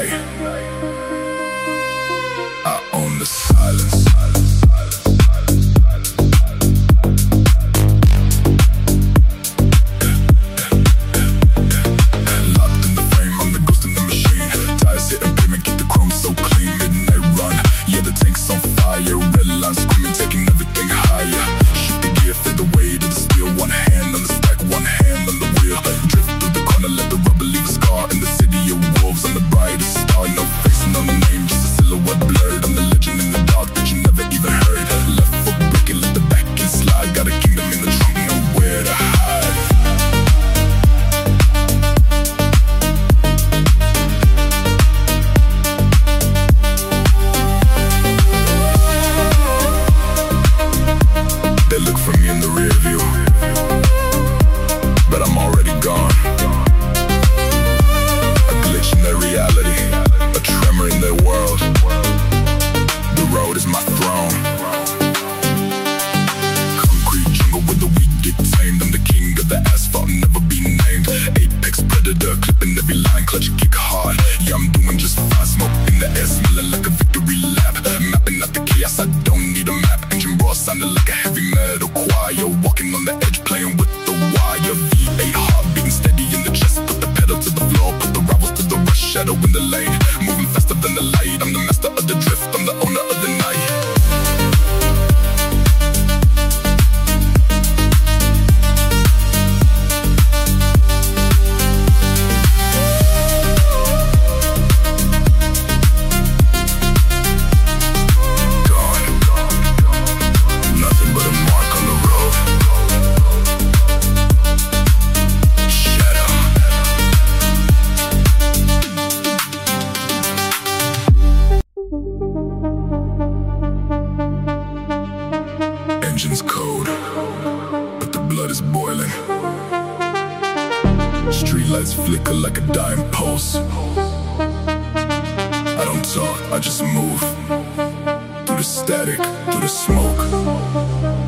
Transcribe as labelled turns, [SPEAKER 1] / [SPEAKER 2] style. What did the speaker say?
[SPEAKER 1] night. I own the silence. Locked in the frame, I'm the ghost in the machine. Tires hitting pavement, keep the chrome so clean. Midnight run, yeah, the tank's on fire. Red line screaming, taking everything higher. Shoot the gear, feel the weight of the steel. One hand on the stack, one hand on the wheel. Drift through the corner, let the rubber leave a scar. In the city of wolves, I'm the brightest star. No face, no name, just a silhouette blurred. I'm the legend in the dark that you never even heard. Left foot breaking, let the back end slide. Got a kingdom in the trunk, nowhere to hide. They look for me in the rear view, but I'm already gone. A glitch in their reality, a tremor in their world. The road is my throne. Concrete jungle where the weak get tamed. I'm the king of the asphalt, never be named. Apex predator, clipping every line, clutch kick hard. Yeah, I'm doing just fine. Smoke in the air, smelling like a victory lap. Mapping out the chaos, I don't need a map. Engine raw, sounding like a heavy metal choir. Walking on the edge, playing with the wire. V8 heart beating steady in the chest. Put the pedal to the floor, put the rivals to the rush. Shadow in the lane, moving faster than the light. I'm the master of the drift, I'm the owner of the night. Engine's cold, but the blood is boiling. Streetlights flicker like a dying pulse. I don't talk, I just move. Through the static, through the smoke.